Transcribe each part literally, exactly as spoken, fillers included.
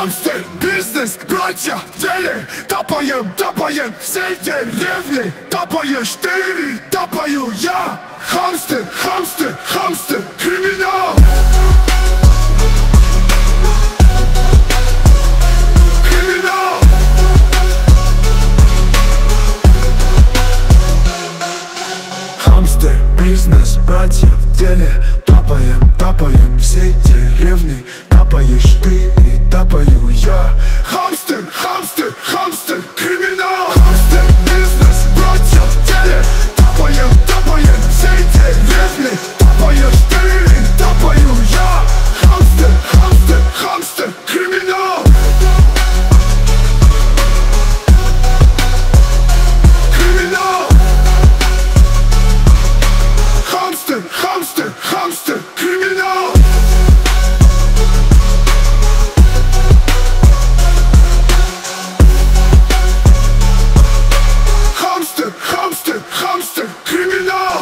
Хамстер, бизнес, братья, в деле. Тапаем, тапаем, всей деревни. Тапаешь ты, тапаю я. Хамстер, хамстер, хамстер, криминал. Криминал. Хамстер, бизнес, братья, в деле. Тапаем, тапаем, всей деревни. Тапаешь ты и тапаю я. Хамстер, хамстер, хамстер, криминал. Хамстер, бизнес, братья, в деле. Тапаем, тапаем, всей деревни. Тапаешь ты и тапаю я. Хамстер, хамстер, хамстер, криминал. Криминал. Хамстер, хамстер, хамстер, криминал. Хамстер, хамстер, хамстер, криминал.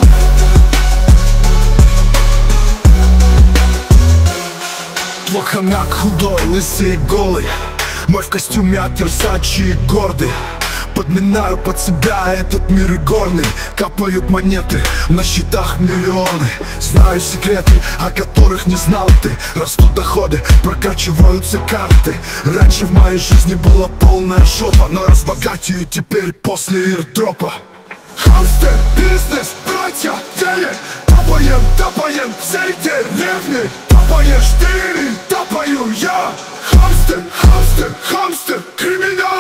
Плохонак, худой, лысый и голый. Мой в костюме от Версачи гордый. Подминаю под себя этот мир игорный. Капают монеты, на счетах миллионы. Знаю секреты, о которых не знал ты. Растут доходы, прокачиваются карты. Раньше в моей жизни была полная жопа, но разбогатею теперь после ирдропа. Хамстер, бизнес, братья, в деле. Тапаем, тапаем, всей деревни. Тапаешь ты, тапаю я. Хамстер, хамстер, хамстер, криминал.